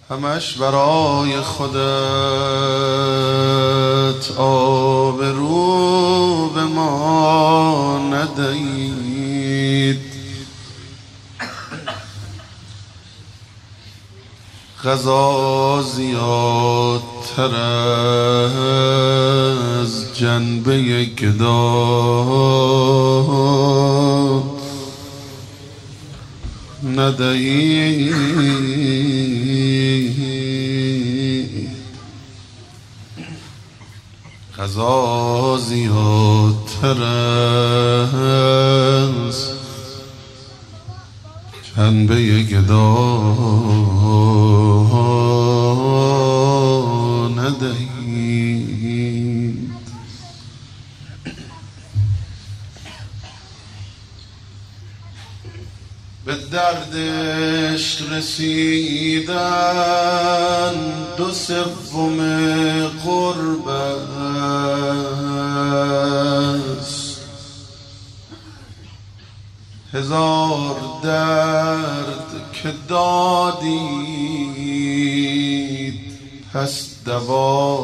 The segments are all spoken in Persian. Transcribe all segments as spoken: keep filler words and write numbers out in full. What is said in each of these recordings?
همش برای خودت آبرو به ما ندهید. غذا زیادتر از جنبه گدا ندهید. غذا زیادتر از جنبه گدا ندهید. به دردش رسیدن دو سوم قرب است. هزار درد که دادید پس دوا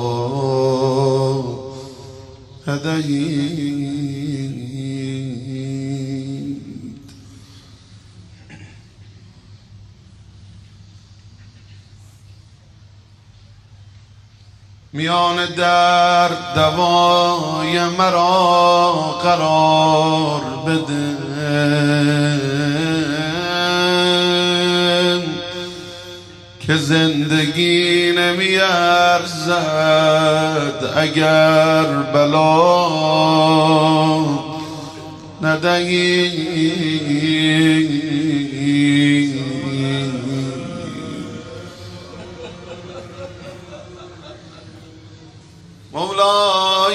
ندهید. میان درد دوای مرا قرار بده. که زندگی نمی ارزد اگر بلا ندهی. مولای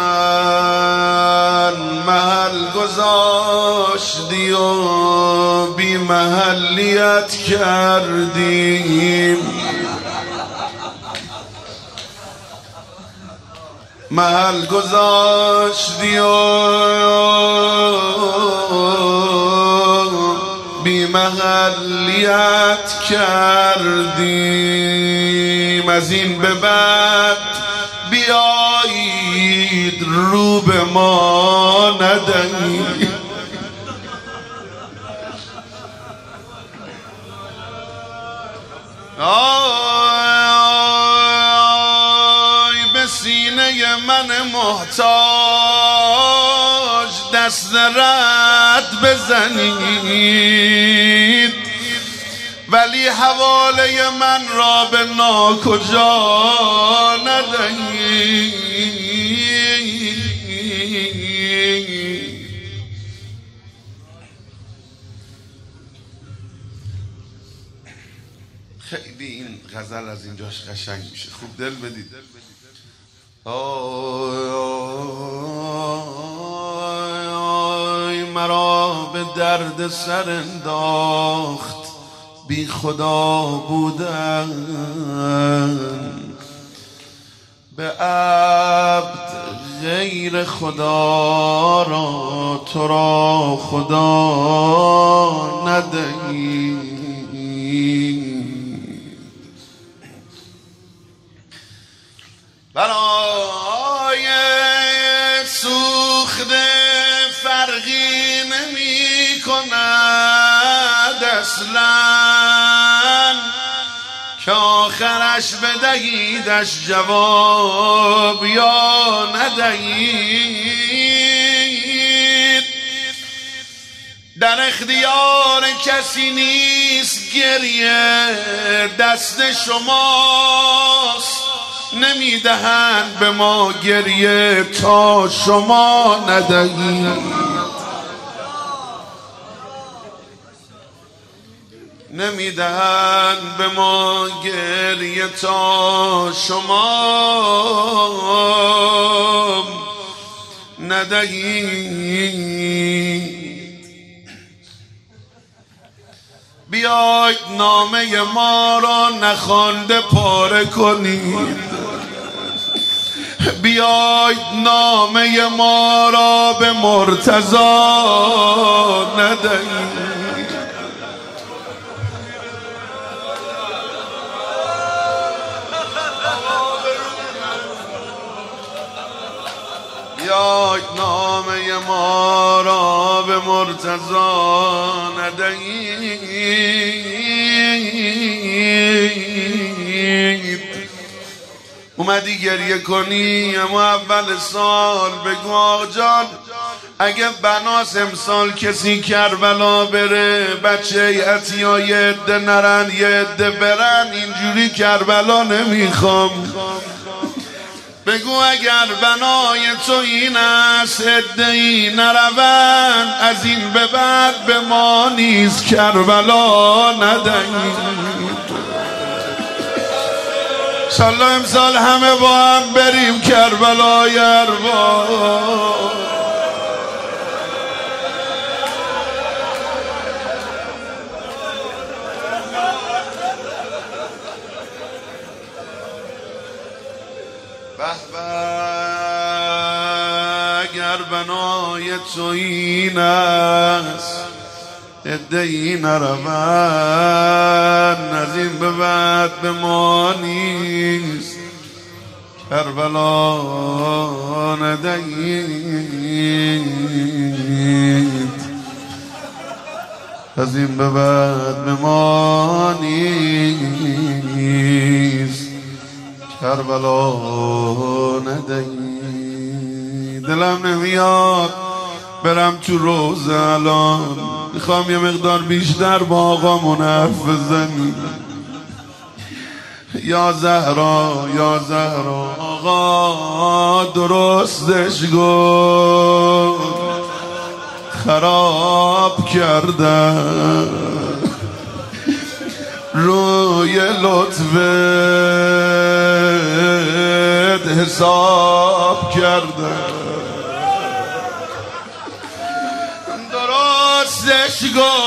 من محل گذاشتی و بی محلیت کردیم. محل گذاشتی و بی محلیت کردیم. از این به بعد بیایید رو به ما ندهید. آی به سینه من محتاج دست رد بزنید، ولی حواله من را به ناکجا ندهید. خیلی این غزل از اینجاش قشنگ میشه، خوب دل بدید. آی آی مرا به درد سر انداخت بی خدا بودن. به عبد غیر خدا را تو را خدا ندهید. برای سوخته فرقی نمی کند اصلا که آخرش بدهیدش جواب یا ندهید. در اختیار کسی نیست گریه، دست شماست. نمیدهند به ما گریه تا شما ندهید. نمیدهند به ما گریه تا شما ندهید. بیاید نامه ما را نخوانده پاره کنید. بیاید نامه ما را به مرتضی ندهید. وای نامه ما را به مرتضی ندهید. اومدی گریه کنی اما اول سال بگو آقا جان اگه بناس امسال کسی کربلا بره بچه عطیا یه عده نرن یه عده برن، اینجوری کربلا نمیخوام. بگو اگر بنای تو این است عده‌ای نرون، از این به بعد به ما نیز کربلا ندهید. انشالله امسال همه با هم بریم کربلای ارواح. به به اگر بنای تو این است عده‌ای نرون، از این به بعد به ما نیست کربلا ندهید. از این به بعد به ما نیست کربلا ندهید. دلم نمیاد برم تو روزه الان، میخوام یه مقدار بیشتر با آقامون حرف بزنیم. یا زهرا یا زهرا آقا درستش گفت، خراب کردم روی لطفت حساب کردم. درستش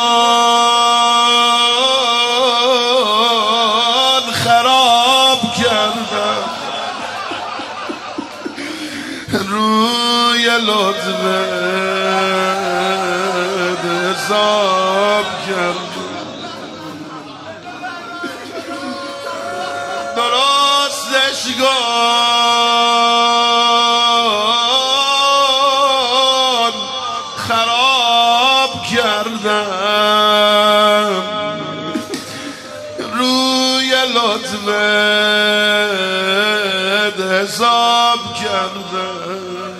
گفت خراب کردم روی لطفت حساب کردم. درستش گفت خراب کردم روی لطفت حساب کردم.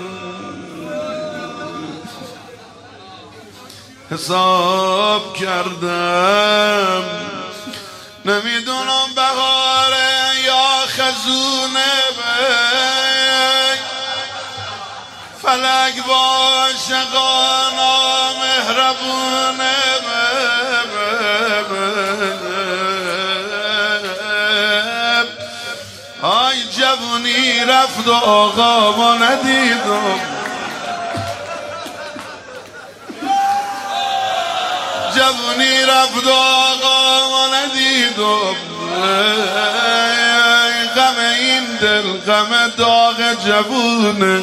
حساب کردم نمیدونم بهاره یا خزونه بی فلک عاشقانا مهربونه آی جوونی رفت و آقا ما ندیدم، جوونی رفت و آقا ما ندیدم. غم این دل غم داغ جوونه.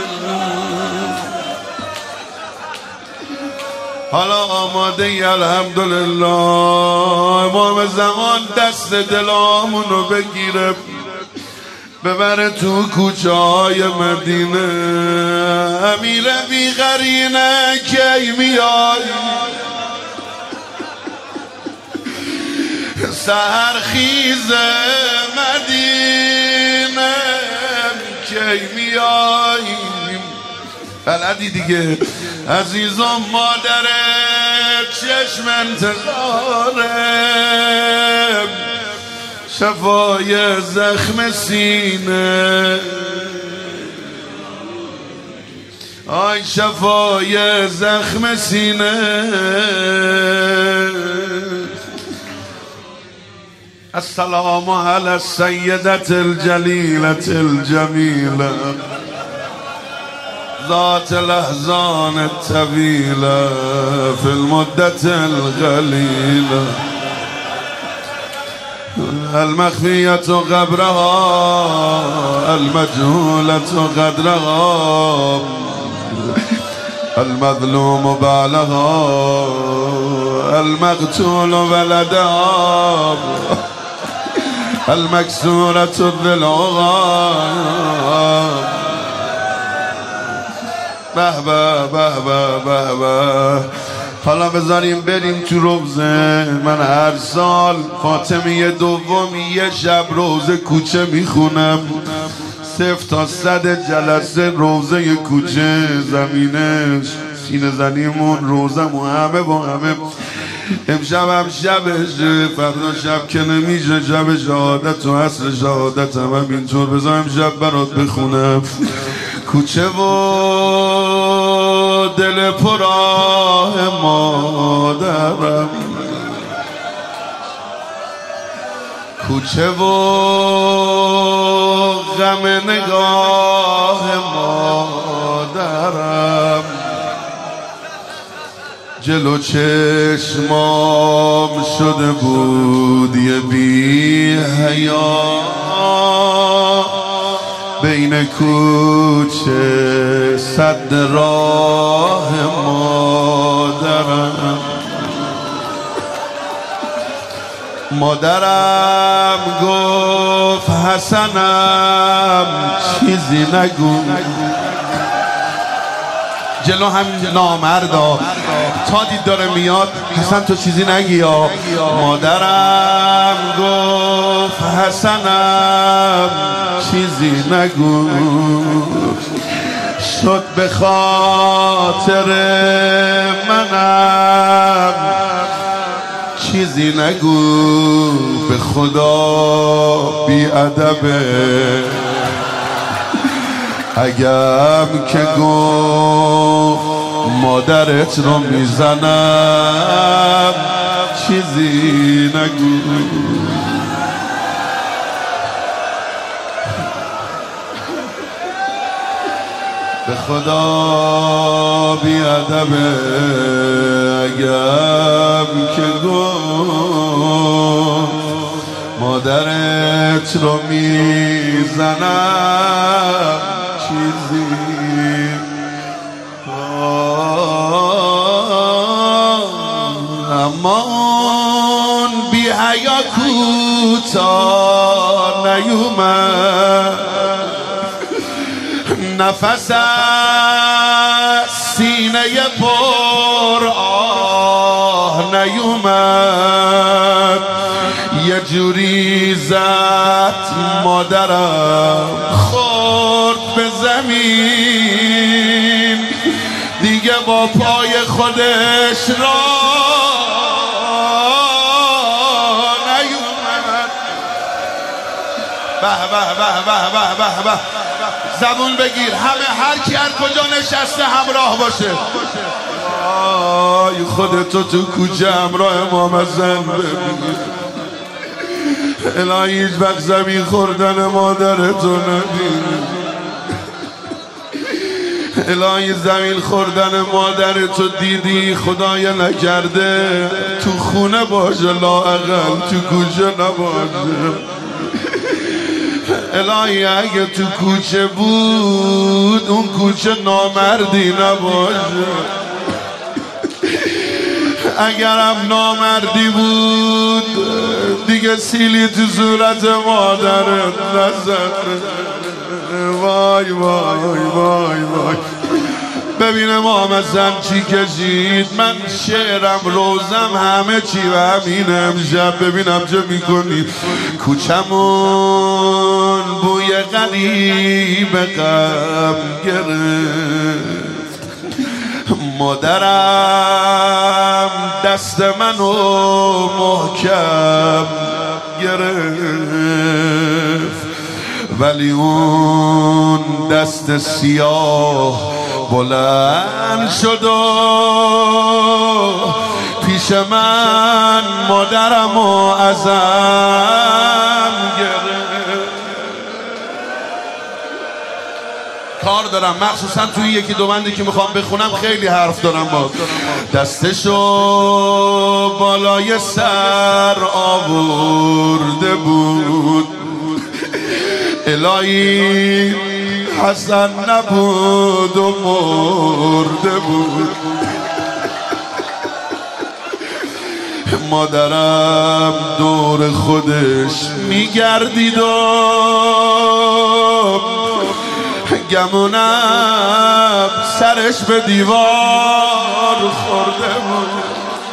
حالا آماده ای الحمدلله امام زمان دست دلامونو بگیره ببره تو کوچه های مدینه. امیر بی قرینه کی میای سحر خیز مدینه کی میاییم. بلدی دیگه عزیزم مادر چشم انتظاره شفای زخم سینه. آی شفای زخم سینه. السلام علی السیدة الجلیلة الجمیلة ذات الاحزان الطویلة في المدة القلیلة المخفية قبرها المجهولة قدرها المظلوم بعلها المقتول ولدها المكسورة الذلعها به به به به به به. حالا بذاریم بریم تو روزه. من هر سال فاطمه دومی یه شب روزه کوچه میخونم، صفر تا صد جلسه روزه کوچه، زمینش سینه زنیمون، روزمون همه با همه. امشب هم شبش، فردا شب که نمیشه، شب شهادت و عصر شهادت هم همینطور. بذار امشب برات بخونم. کوچه و دل پراه مادرم، کوچه و غم نگاه مادرم، جلو چشمام شده بود یه بی حیا، بین کوچه صد راه مادرم. مادرم گفت حسنم چیزی نگو، جلو هم نامردا تا دید داره میاد، حسن تو چیزی نگی یا. مادرم گفت حسنم چیزی نگو، شد به خاطر منم چیزی نگو، به خدا بی ادبه اگم که گفت مادرت رو میزنم چیزی نگو. به خدا بی ادبه اگم که گفت مادرت رو میزنم چیزی. اما اون بی حیا کوتا نیومد، نفس از سینه پر آه نیومد، یه جوری زد مادرم خورد به زمین، دیگه با پای خودش را نیومد. به به به به به به به. زبون بگیر همه، هر کی هر کجا نشسته همراه باشه. آی خودتو تو کوچه همراه امام حسن ببین. الهی هیچ وقت زمین خوردن مادرتو ندید. الهی زمین خوردن مادرتو دیدی خدای نکرده تو خونه باشه، لااقل تو کوچه نباشه. الهی اگه تو کوچه بود اون کوچه نامردی نباشه، اگرم نامردی بود دیگه سیلی تو صورت مادرت نزد. وای وای وای وای. ببین امام حسن چی کشید. من شعرم روزم همه چی و همینه. امشب ببینم چه میکنی. کوچمون بوی غریب غم گرفت، مادرم دست منو محکم گرفت، ولی اون دست سیاه بلند شد و پیش من مادرمو ازم گرفت. کار دارم مخصوصا توی یکی دو بندی که میخوام بخونم خیلی حرف دارم باز. دستشو بالای سر آورده بود، الهی حسن نبود و مرده بود. مادرم دور خودش میگردید و گمونم سرش به دیوار خورده بود.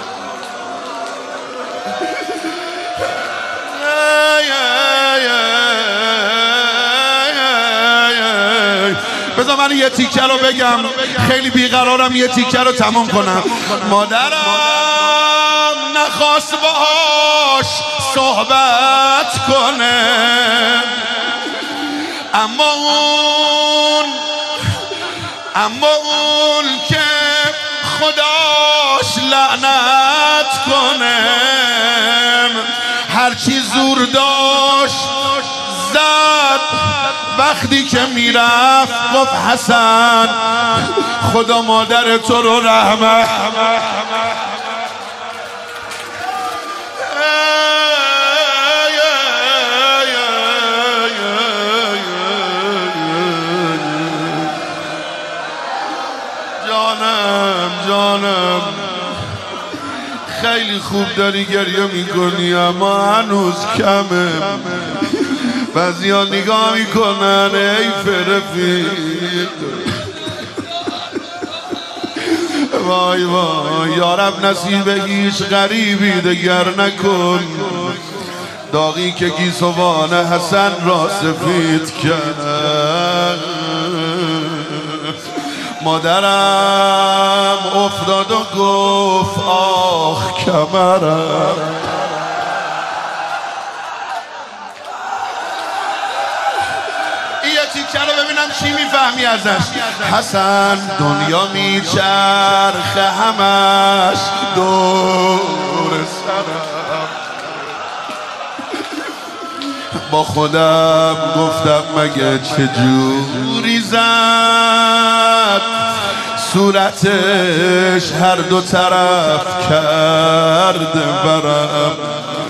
بذار من یه تیکه رو بگم، خیلی بیقرارم یه تیکه رو تموم کنم. مادرم نخواست باهاش صحبت کنه، اما اون اما اون که خداش لعنت کنه هرچی زور داشت زد. وقتی که میرفت گفت حسن خدا مادر تو رو رحمت. جانم جانم خیلی خوب داری گریه میکنی اما هنوز کمه. بعضی ها نگاه میکنن ای فرفید. وای وای یارب نصیب هیچ غریبی دگر نکن، داغی که گیسوان حسن را سفید کرد. مادرم افتاد و گفت آخ کمرم. تیکه رو ببینم چی میفهمی ازش. حسن دنیا میچرخه همش دور سرم. با خودم گفتم مگه چجوری زد صورتش هر دو طرف کرده برم.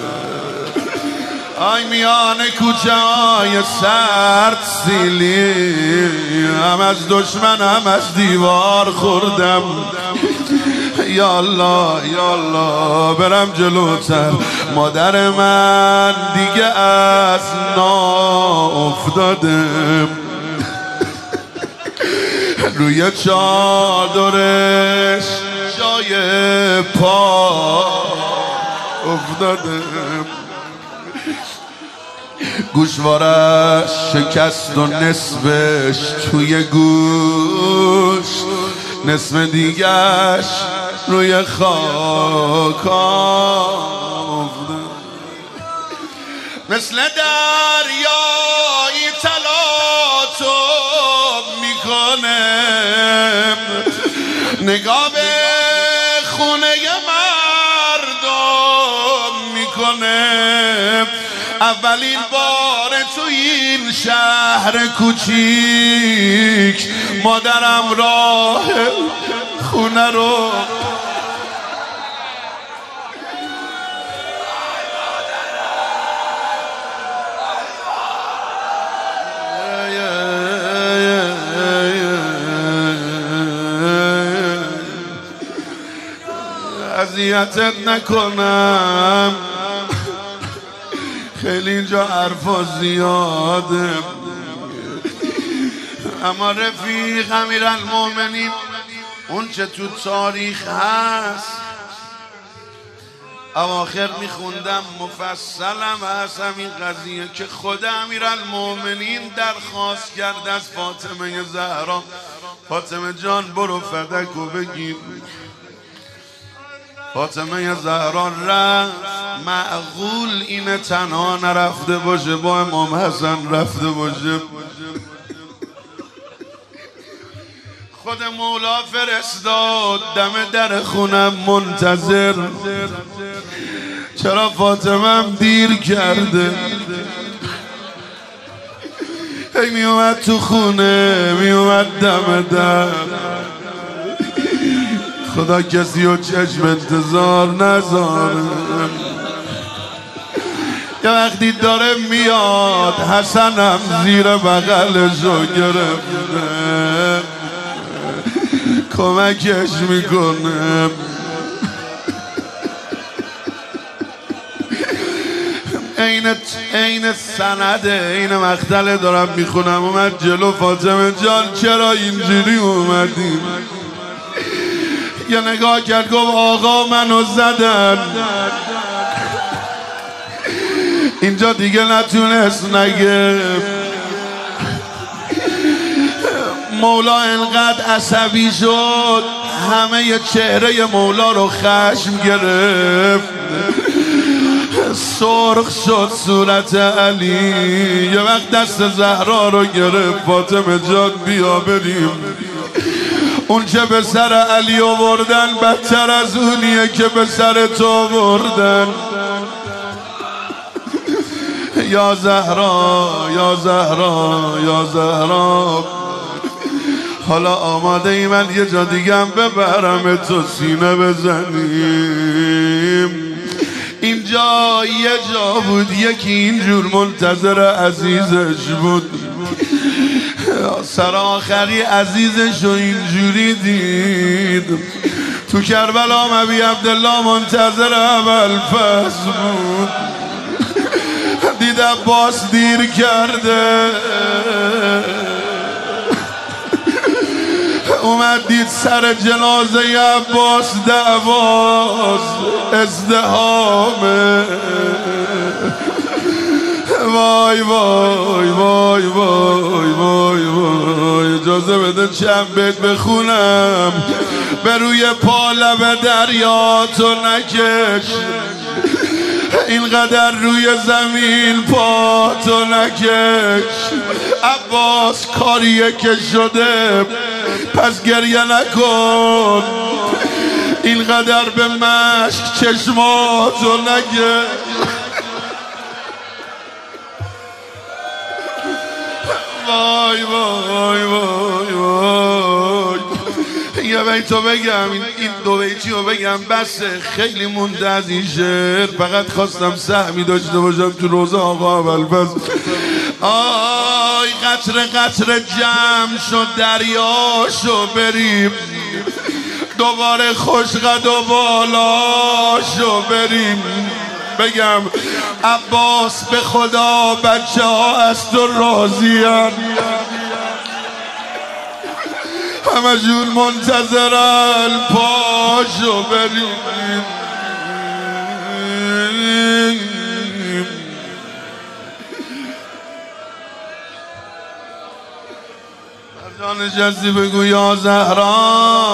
آی میان کوچه های سرد سیلی هم از دشمن هم از دیوار خوردم. یالله یالله برم جلوتر. مادر من دیگه از نا افتاده روی چادرش جای پا افتاده. گوشوارش شکست و نصفش توی گوش، نصف دیگش روی خاک افتاده. مثل دریایی تلاطم میکنه نگاه به خونه مردم میکنه. اولین بار تو این شهر کوچیک مادرم راه خونه رو اذیتت نکنم، خیلی اینجا حرفا زیاده، اما رفیق امیرالمومنین اون چه تو تاریخ هست اواخر میخوندم مفصلم هست همین قضیه که خود امیرالمومنین درخواست کرد از فاطمه زهرا فاطمه جان برو فدکو بگیر. فاطمه زهرا رفت، معقول اینه تنها نرفته باشه با امام حسن رفته باشه. خود مولا فرستاد دم در خونم منتظر، چرا فاطمه دیر کرده؟ هی می اومد تو خونه می اومد دم در. خدا کسی و چشم انتظار نذاره. یه وقتی داره میاد حسنم زیر بغلشو گرفته کمکش میکنه. عین عین سنده، عین مقتله دارم میخونم. اومد جلو فاطمه جان چرا اینجوری اومدی؟ یه نگاه کرد گفت آقا منو زدن. اینجا دیگه نتونست نگه. مولا انقدر عصبی شد همه چهره مولا رو خشم گرفت، سرخ شد صورت علی. یه وقت دست زهرا رو گرفت، فاطمه جان بیا بریم. اون چه به سر علی آوردن بدتر از اونیه که به سر تو آوردن. یا زهرا یا زهرا یا زهرا، حالا آماده ای من یه جا دیگه هم ببرم تو سینه بزنیم. اینجا یه جا بود یکی اینجور منتظر عزیزش بود، سر آخری عزیزش رو اینجوری دید. تو کربلا ابی عبدالله منتظر ابوالفضل بود، دید عباس دیر کرده، اومد دید سر جنازه عباس دعواز ازدحامه. وای وای وای وای وای وای، اجازه بده چند بیت بخونم. به روی پا لب دریا تو نکش، اینقدر روی زمین پا تو نکش. عباس کاریه که شده پس گریه نکن، اینقدر به مشک چشماتو نکش. وای وای وای وای. یه بیتو بگم، این دو بیتی رو بگم بسه، خیلی مونده از این شعر. فقط خواستم سهمی داشته باشم تو روزه آقا ابوالفضل. آی قطره قطره جمع شد دریاشو بریم، دوباره خوشقد و بالاشو بریم. بگم عباس به خدا بچه ها از تو راضی‌ان، همه جون منتظرن پاشو بریم. جان جزی بگو یا زهرا